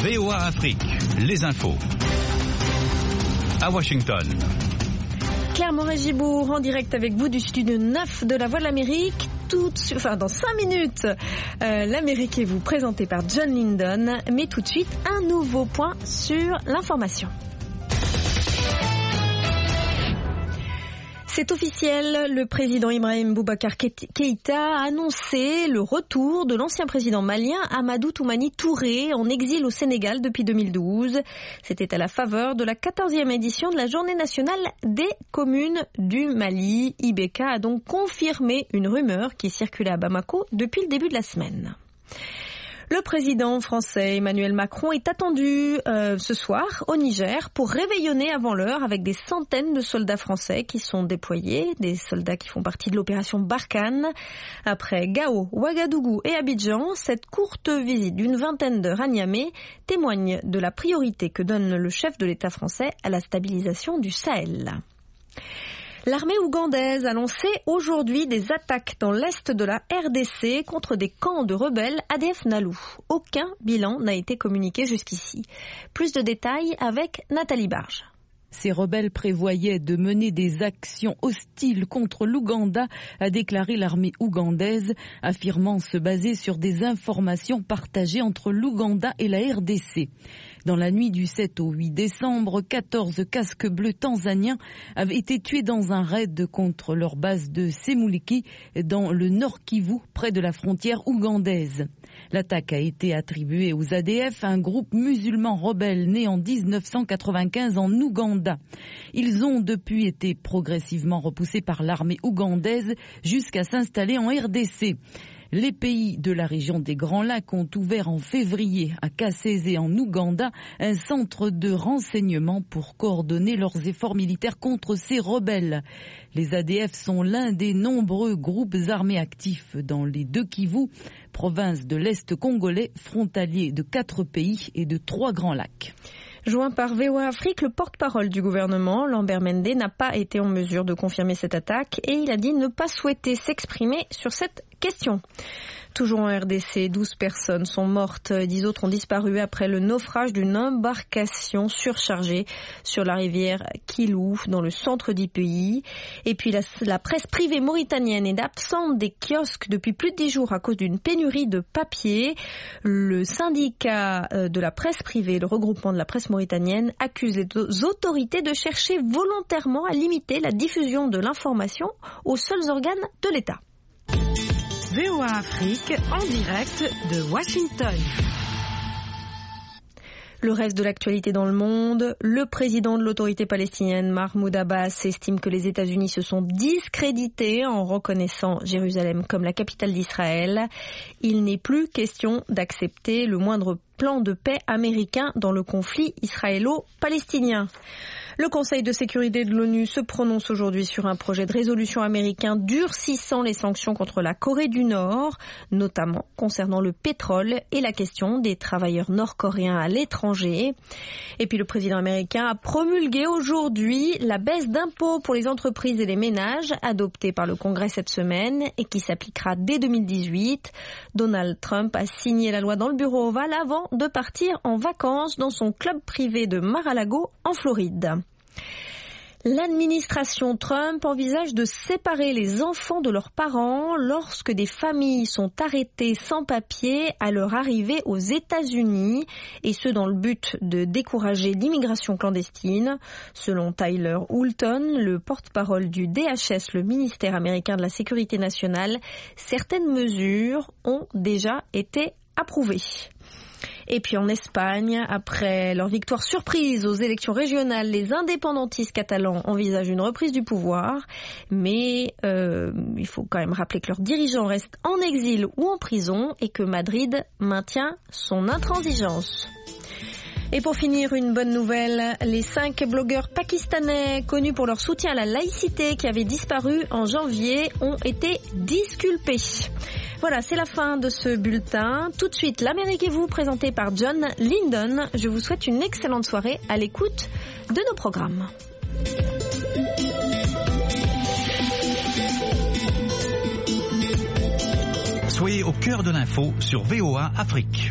VOA Afrique, les infos. À Washington. Claire Moret-Gibourg en direct avec vous du studio 9 de la Voix de l'Amérique. Dans 5 minutes, l'Amérique est vous présenté par John Lindon. Mais tout de suite, un nouveau point sur l'information. C'est officiel, le président Ibrahim Boubacar Keïta a annoncé le retour de l'ancien président malien Amadou Toumani Touré en exil au Sénégal depuis 2012. C'était à la faveur de la 14e édition de la Journée nationale des communes du Mali. IBK a donc confirmé une rumeur qui circulait à Bamako depuis le début de la semaine. Le président français Emmanuel Macron est attendu ce soir au Niger pour réveillonner avant l'heure avec des centaines de soldats français qui sont déployés, des soldats qui font partie de l'opération Barkhane. Après Gao, Ouagadougou et Abidjan, cette courte visite d'une vingtaine d'heures à Niamey témoigne de la priorité que donne le chef de l'État français à la stabilisation du Sahel. L'armée ougandaise a lancé aujourd'hui des attaques dans l'est de la RDC contre des camps de rebelles ADF-NALU. Aucun bilan n'a été communiqué jusqu'ici. Plus de détails avec Nathalie Barge. Ces rebelles prévoyaient de mener des actions hostiles contre l'Ouganda, a déclaré l'armée ougandaise, affirmant se baser sur des informations partagées entre l'Ouganda et la RDC. Dans la nuit du 7 au 8 décembre, 14 casques bleus tanzaniens avaient été tués dans un raid contre leur base de Semuliki, dans le Nord Kivu, près de la frontière ougandaise. L'attaque a été attribuée aux ADF, un groupe musulman rebelle né en 1995 en Ouganda. Ils ont depuis été progressivement repoussés par l'armée ougandaise jusqu'à s'installer en RDC. Les pays de la région des Grands Lacs ont ouvert en février à Kasese en Ouganda un centre de renseignement pour coordonner leurs efforts militaires contre ces rebelles. Les ADF sont l'un des nombreux groupes armés actifs dans les deux Kivu, province de l'Est congolais, frontalier de 4 pays et de 3 Grands Lacs. Joint par VOA Afrique, le porte-parole du gouvernement, Lambert Mende, n'a pas été en mesure de confirmer cette attaque et il a dit ne pas souhaiter s'exprimer sur cette question. Toujours en RDC, 12 personnes sont mortes, 10 autres ont disparu après le naufrage d'une embarcation surchargée sur la rivière Kilou, dans le centre du pays. Et puis la presse privée mauritanienne est absente des kiosques depuis plus de 10 jours à cause d'une pénurie de papier. Le syndicat de la presse privée, le regroupement de la presse mauritanienne, accuse les autorités de chercher volontairement à limiter la diffusion de l'information aux seuls organes de l'État. VOA Afrique en direct de Washington. Le reste de l'actualité dans le monde, le président de l'autorité palestinienne Mahmoud Abbas estime que les États-Unis se sont discrédités en reconnaissant Jérusalem comme la capitale d'Israël. Il n'est plus question d'accepter le moindre plan de paix américain dans le conflit israélo-palestinien. Le Conseil de sécurité de l'ONU se prononce aujourd'hui sur un projet de résolution américain durcissant les sanctions contre la Corée du Nord, notamment concernant le pétrole et la question des travailleurs nord-coréens à l'étranger. Et puis le président américain a promulgué aujourd'hui la baisse d'impôts pour les entreprises et les ménages adoptée par le Congrès cette semaine et qui s'appliquera dès 2018. Donald Trump a signé la loi dans le bureau ovale avant de partir en vacances dans son club privé de Mar-a-Lago en Floride. L'administration Trump envisage de séparer les enfants de leurs parents lorsque des familles sont arrêtées sans papier à leur arrivée aux États-Unis, et ce dans le but de décourager l'immigration clandestine. Selon Tyler Houlton, le porte-parole du DHS, le ministère américain de la Sécurité nationale, certaines mesures ont déjà été approuvées. Et puis en Espagne, après leur victoire surprise aux élections régionales, les indépendantistes catalans envisagent une reprise du pouvoir. Mais il faut quand même rappeler que leurs dirigeants restent en exil ou en prison et que Madrid maintient son intransigeance. Et pour finir, une bonne nouvelle, les 5 blogueurs pakistanais connus pour leur soutien à la laïcité qui avaient disparu en janvier ont été disculpés. Voilà, c'est la fin de ce bulletin. Tout de suite, l'Amérique et vous, présenté par John Lindon. Je vous souhaite une excellente soirée à l'écoute de nos programmes. Soyez au cœur de l'info sur VOA Afrique.